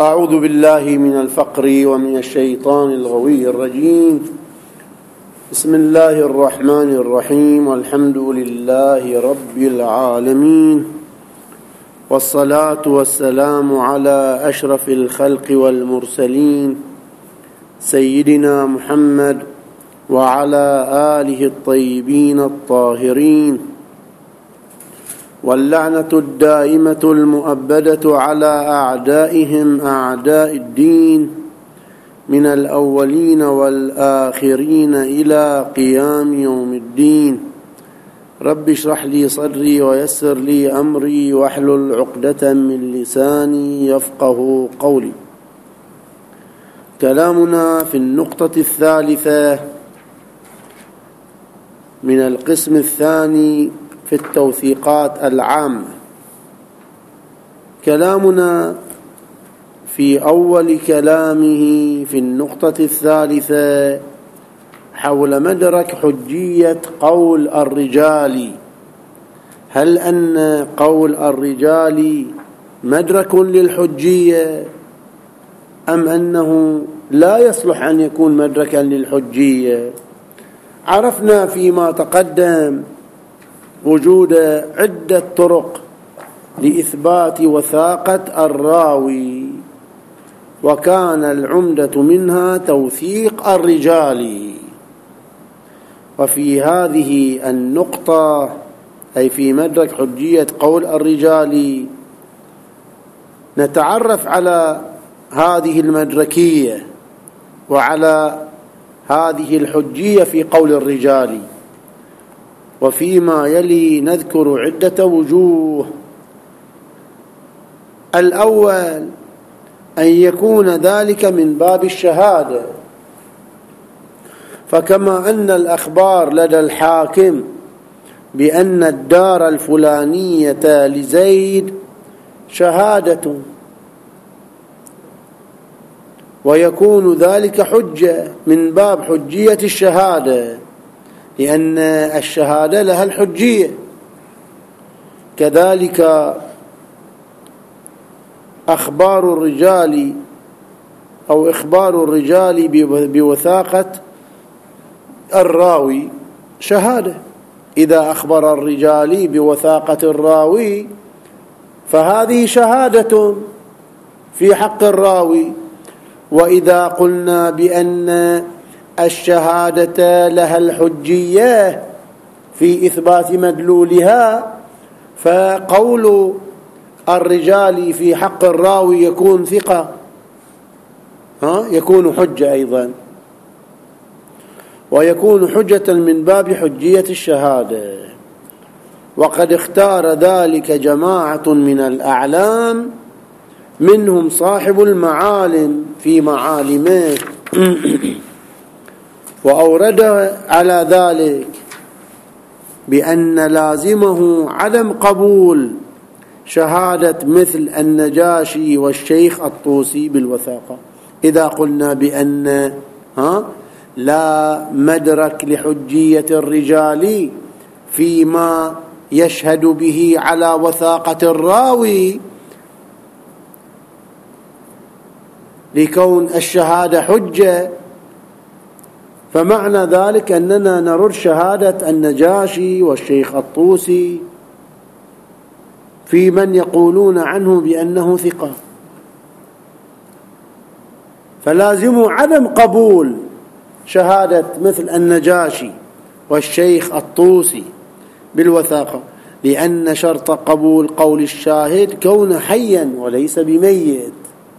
أعوذ بالله من الفقر ومن الشيطان الغوي الرجيم. بسم الله الرحمن الرحيم، والحمد لله رب العالمين، والصلاة والسلام على أشرف الخلق والمرسلين سيدنا محمد وعلى آله الطيبين الطاهرين، واللعنة الدائمة المؤبدة على أعدائهم أعداء الدين من الأولين والآخرين إلى قيام يوم الدين. رب اشرح لي صدري ويسر لي أمري واحلل عقدة من لساني يفقه قولي. كلامنا في النقطة الثالثة من القسم الثاني في التوثيقات العامة. كلامنا في أول كلامه في النقطة الثالثة حول مدرك حجية قول الرجال. هل أن قول الرجال مدرك للحجية أم أنه لا يصلح أن يكون مدركا للحجية؟ عرفنا فيما تقدم وجود عدة طرق لإثبات وثاقة الراوي، وكان العمدة منها توثيق الرجال. وفي هذه النقطة أي في مدرك حجية قول الرجال نتعرف على هذه المدركية وعلى هذه الحجية في قول الرجال. وفيما يلي نذكر عدة وجوه. الأول أن يكون ذلك من باب الشهادة، فكما أن الأخبار لدى الحاكم بأن الدار الفلانية لزيد شهادة، ويكون ذلك حجة من باب حجية الشهادة، لأن الشهادة لها الحجية. كذلك أخبار الرجال أو إخبار الرجال بوثاقة الراوي شهادة. إذا أخبر الرجال بوثاقة الراوي فهذه شهادة في حق الراوي. وإذا قلنا بأن الشهادة لها الحجية في إثبات مدلولها، فقول الرجال في حق الراوي يكون ثقة، يكون حجة أيضا، ويكون حجة من باب حجية الشهادة. وقد اختار ذلك جماعة من الأعلام، منهم صاحب المعالم في معالمه، وأورد على ذلك بأن لازمه عدم قبول شهادة مثل النجاشي والشيخ الطوسي بالوثاقة. إذا قلنا بأن لا مدرك لحجية الرجال فيما يشهد به على وثاقة الراوي لكون الشهادة حجة، فمعنى ذلك أننا نرد شهادة النجاشي والشيخ الطوسي في من يقولون عنه بأنه ثقة. فلازم عدم قبول شهادة مثل النجاشي والشيخ الطوسي بالوثاقة، لأن شرط قبول قول الشاهد كونه حيا وليس بميت،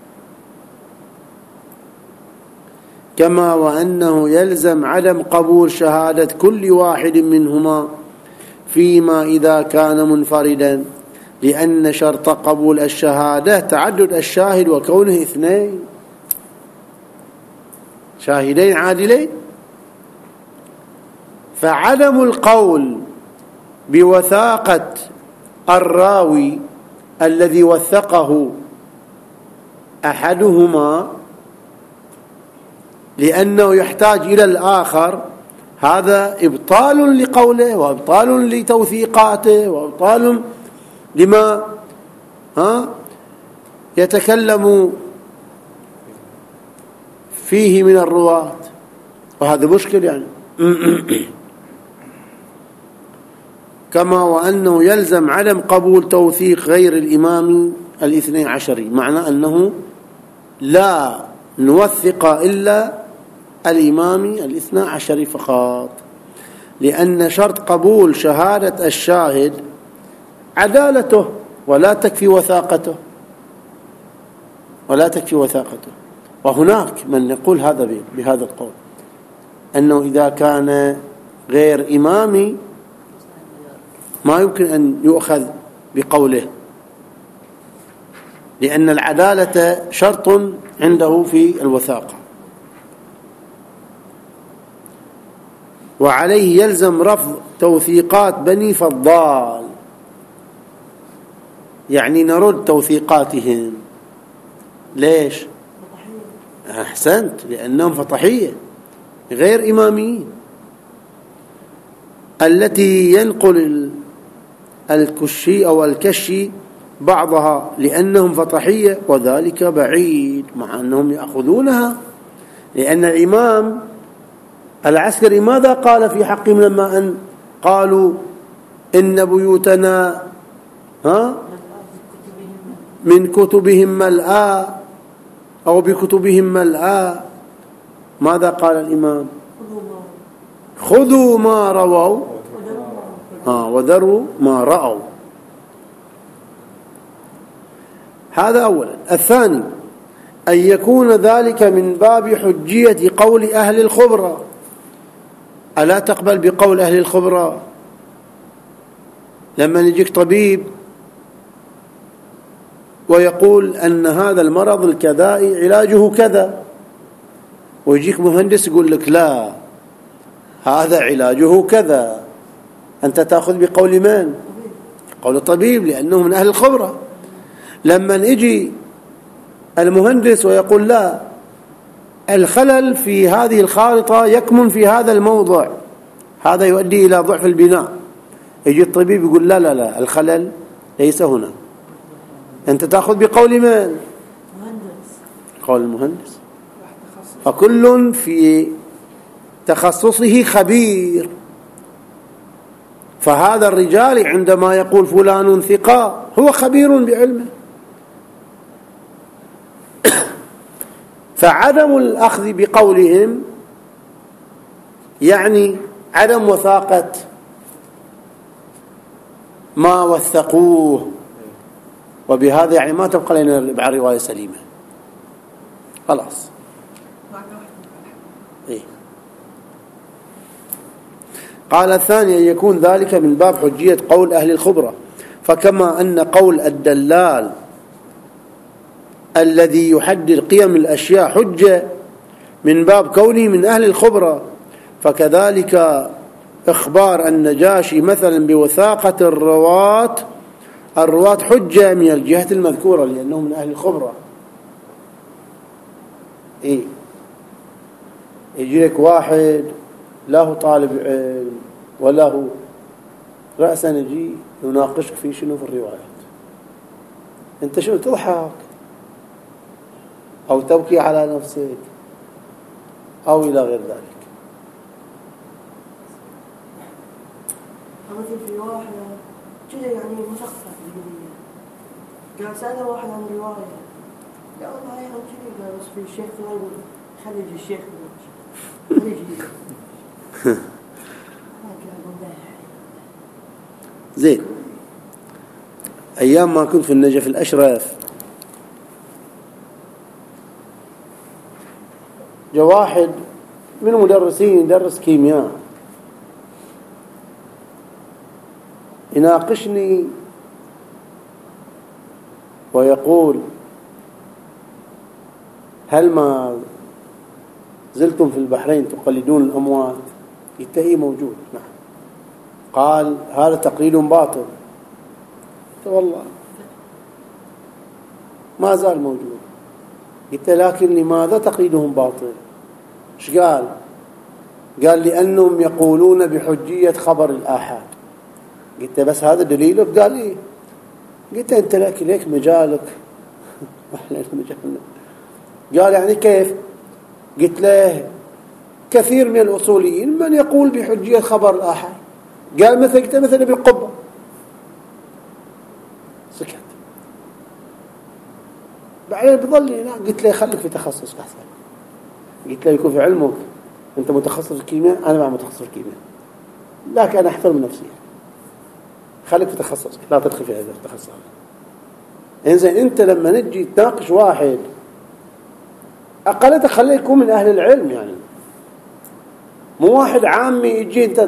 كما وأنه يلزم عدم قبول شهادة كل واحد منهما فيما إذا كان منفردا، لأن شرط قبول الشهادة تعدد الشاهد وكونه اثنين، شاهدين عادلين. فعدم القول بوثاقة الراوي الذي وثقه أحدهما لأنه يحتاج إلى الآخر، هذا إبطال لقوله وإبطال لتوثيقاته وإبطال لما يتكلم فيه من الرواة، وهذا مشكل يعني. كما وأنه يلزم عدم قبول توثيق غير الإمام الاثني عشري، معنى أنه لا نوثق إلا الإمام الاثنى عشري فقط، لأن شرط قبول شهادة الشاهد عدالته ولا تكفي وثاقته، وهناك من يقول هذا بهذا القول، أنه إذا كان غير إمامي ما يمكن أن يؤخذ بقوله، لأن العدالة شرط عنده في الوثاقة. وعليه يلزم رفض توثيقات بني فضال، يعني نرد توثيقاتهم. ليش؟ أحسنت، لأنهم فطحية غير إماميين، التي ينقل الكشي أو الكشي بعضها لأنهم فطحية، وذلك بعيد، مع أنهم يأخذونها، لأن الإمام العسكري ماذا قال في حقهم لما أن قالوا إن بيوتنا من كتبهم ملآ أو بكتبهم ملآ؟ ماذا قال الإمام؟ خذوا ما رووا وذروا ما رأوا. هذا أولا. الثاني أن يكون ذلك من باب حجية قول أهل الخبرة. ألا تقبل بقول أهل الخبرة؟ لما يجيك طبيب ويقول أن هذا المرض الكذائي علاجه كذا، ويجيك مهندس يقول لك لا هذا علاجه كذا، أنت تأخذ بقول من؟ قول الطبيب، لأنه من أهل الخبرة. لما يجي المهندس ويقول لا الخلل في هذه الخارطة يكمن في هذا الموضع، هذا يؤدي إلى ضعف البناء، يجي الطبيب يقول لا لا لا الخلل ليس هنا، أنت تأخذ بقول من؟ قول المهندس. فكل في تخصصه خبير. فهذا الرجال عندما يقول فلان ثقة هو خبير بعلمه. فعدم الأخذ بقولهم يعني عدم وثاقة ما وثقوه، وبهذا يعني ما تبقى لنا بعد رواية سليمة خلاص. إيه؟ قال الثاني أن يكون ذلك من باب حجية قول أهل الخبرة، فكما أن قول الدلال الذي يحدد قيم الأشياء حجة من باب كونه من أهل الخبرة، فكذلك إخبار النجاشي مثلا بوثاقة الرواة حجة من الجهة المذكورة، لأنه من أهل الخبرة. إيه؟ يجيك واحد له طالب علم وله رأسا يجي يناقشك في شنو في الروايات، أنت شنو تضحك أو تبكي على نفسك أو إلى غير ذلك. مثل في واحد كذا يعني مشخص بالقضية، قال سأله واحد عن رواية، قال والله هم كذا، قال بس في الشيخ فلان خلي يجي الشيخ خلي يجي. زين. أيام ما كنت في النجف الأشرف جاء واحد من المدرسين يدرس كيمياء يناقشني ويقول هل ما زلتم في البحرين تقلدون الأموات؟ يتهي موجود. نعم. قال هذا تقليد باطل. والله ما زال موجود. قلت لكن لماذا تقليدهم باطل؟ ايش قال؟ قال لأنهم يقولون بحجية خبر الآحاد. قلت بس هذا دليلك؟ قال إيه. قلت أنت ليك مجالك. قال يعني كيف؟ قلت له كثير من الأصوليين من يقول بحجية خبر الآحاد، قال مثلا بالقبة، سكت. بعدين بظل قلت له خليك في تخصص أحسن. قلت له يكون في علمك أنت متخصص في الكيمياء، أنا ما متخصص في الكيمياء، لكن أنا أحترم نفسي، خليك في تخصص، لا تدخل في هذا التخصص. إنزين أنت لما نجي تناقش واحد أقلت خليه يكون من أهل العلم، يعني مو واحد عامي يجي أنت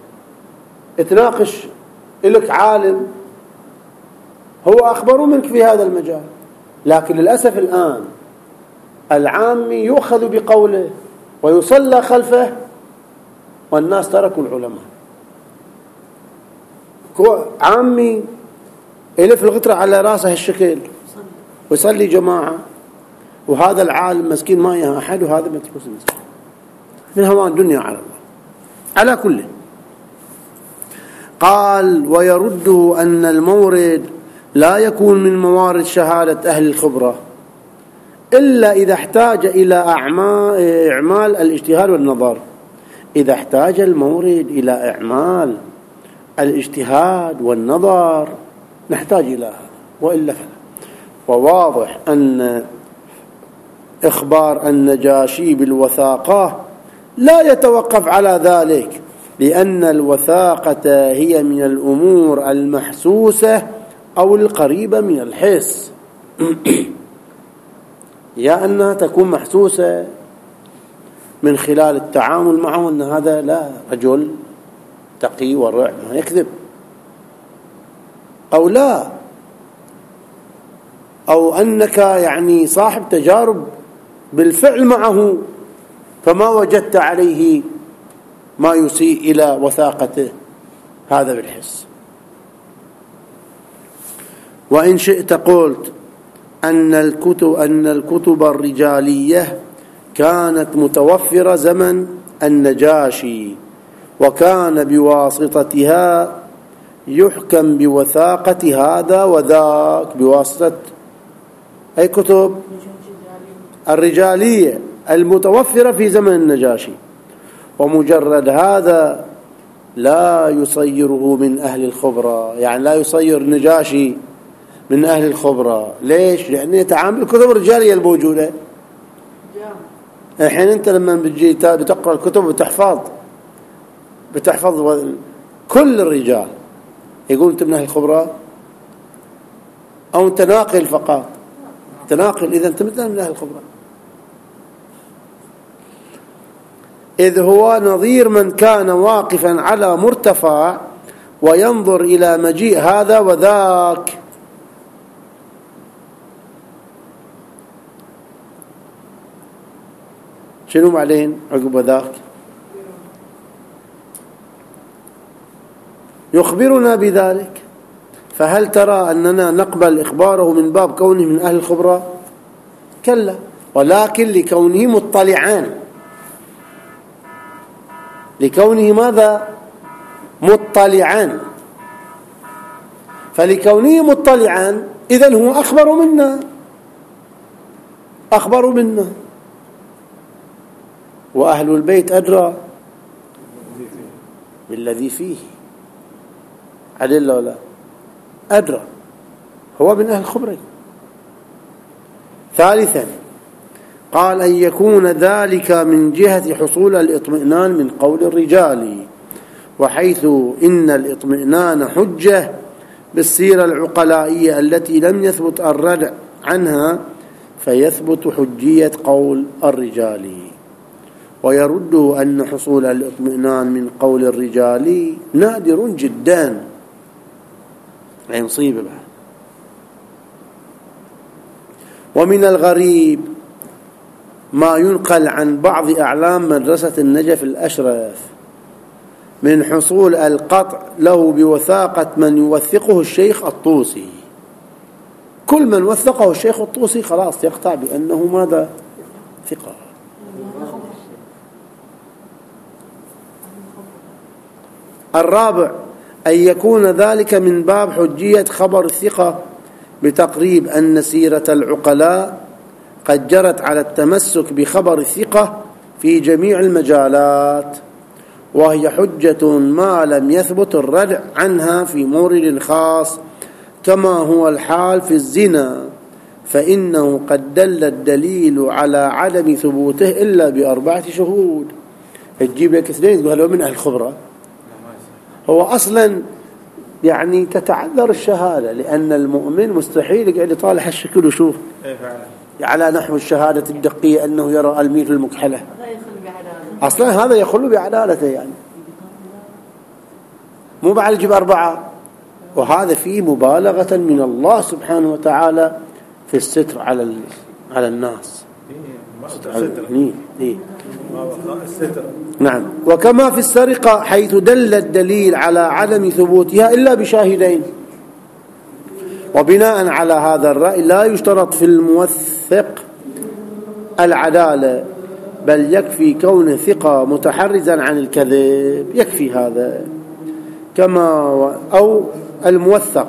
تناقش إلك عالم هو أخبر منك في هذا المجال. لكن للأسف الآن العامي يؤخذ بقوله ويصلى خلفه والناس تركوا العلماء. عامي يلف الغترة على راسه هالشكل ويصلي جماعة، وهذا العالم مسكين ما يها أحد، وهذا متروس مسكين من هوان الدنيا على الله. على كل قال ويرد أن المورد لا يكون من موارد شهادة أهل الخبرة إلا إذا احتاج إلى إعمال الاجتهاد والنظر. إذا احتاج المورد إلى إعمال الاجتهاد والنظر نحتاج إلى هذا، وإلا فلا. وواضح أن إخبار النجاشي بالوثاقة لا يتوقف على ذلك، لأن الوثاقة هي من الأمور المحسوسة أو القريبة من الحس. يا أنها تكون محسوسة من خلال التعامل معه أن هذا لا رجل تقي ورع ما يكذب، أو لا، أو أنك يعني صاحب تجارب بالفعل معه فما وجدت عليه ما يسيء إلى وثاقته، هذا بالحس. وإن شئت قلت أن الكتب الرجالية كانت متوفرة زمن النجاشي، وكان بواسطتها يحكم بوثاقة هذا وذاك، بواسطة أي كتب الرجالية المتوفرة في زمن النجاشي. ومجرد هذا لا يصيره من أهل الخبرة، يعني لا يصير النجاشي من أهل الخبرة. ليش؟ لأنه يتعامل الكتب الرجالية الموجودة. الحين أنت لما بتجي بتقرأ الكتب بتحفظ كل الرجال، يقول أنت من أهل الخبرة أو أنت ناقل فقط؟ تناقل، إذا أنت مثل من أهل الخبرة، إذ هو نظير من كان واقفا على مرتفع وينظر إلى مجيء هذا وذاك. شنو بعدين عقب ذاك؟ يخبرنا بذلك. فهل ترى أننا نقبل إخباره من باب كونه من أهل الخبرة؟ كلا، ولكن لكونه مطلعان، لكونه ماذا؟ مطلعان. فلكونه مطلعان إذن هو أخبر منا. وأهل البيت أدرى بالذي فيه، عدل ولا أدرى، هو من أهل الخبرة. ثالثا قال أن يكون ذلك من جهة حصول الاطمئنان من قول الرجال، وحيث إن الاطمئنان حجة بالسيرة العقلائية التي لم يثبت الردع عنها، فيثبت حجية قول الرجال. ويرد أن حصول الاطمئنان من قول الرجال نادر جدا، يعني مصيبة بعد. ومن الغريب ما ينقل عن بعض أعلام مدرسة النجف الأشرف من حصول القطع له بوثاقة من يوثقه الشيخ الطوسي. كل من وثقه الشيخ الطوسي خلاص يقطع بأنه ماذا؟ ثقة. الرابع أن يكون ذلك من باب حجية خبر الثقة بتقريب أن سيرة العقلاء قد جرت على التمسك بخبر الثقة في جميع المجالات، وهي حجة ما لم يثبت الردع عنها في مورد خاص، كما هو الحال في الزنا، فإنه قد دل الدليل على عدم ثبوته إلا ب4 شهود. تجيب لك اثنين تقول هذول من أهل الخبرة، هو أصلا يعني تتعذر الشهادة، لأن المؤمن مستحيل يقعد يطالع الشكل ويشوف على نحو الشهادة الدقية أنه يرى الميل في المكحلة، أصلا هذا يخل بعدالته، يعني مو بعد يجيب 4. وهذا فيه مبالغة من الله سبحانه وتعالى في الستر على الناس. الستر. نعم. وكما في السرقة حيث دل الدليل على عدم ثبوتها إلا بشاهدين. وبناء على هذا الرأي لا يشترط في الموثق العدالة، بل يكفي كونه ثقة متحرزا عن الكذب، يكفي هذا. أو الموثق.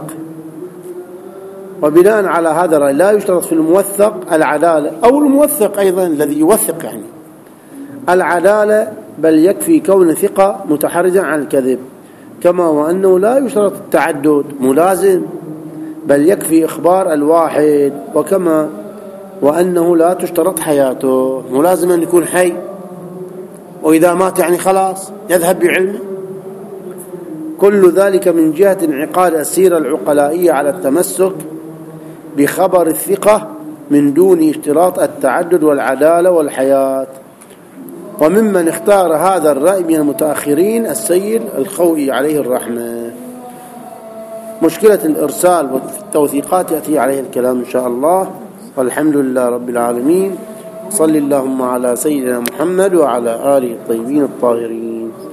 وبناء على هذا الرأي لا يشترط في الموثق العدالة، أو الموثق أيضا الذي يوثق يعني العدالة، بل يكفي كون ثقة متحرزا عن الكذب. كما وأنه لا يشترط التعدد ملازم، بل يكفي إخبار الواحد. وكما وأنه لا تشترط حياته، ملازم أن يكون حي، وإذا مات يعني خلاص يذهب بعلمه. كل ذلك من جهة انعقاد السيرة العقلائية على التمسك بخبر الثقة من دون اشتراط التعدد والعدالة والحياة. وممن اختار هذا الرأي من المتأخرين السيد الخوئي عليه الرحمة. مشكلة الإرسال والتوثيقات يأتي عليه الكلام إن شاء الله، والحمد لله رب العالمين. صل اللهم على سيدنا محمد وعلى آله الطيبين الطاهرين.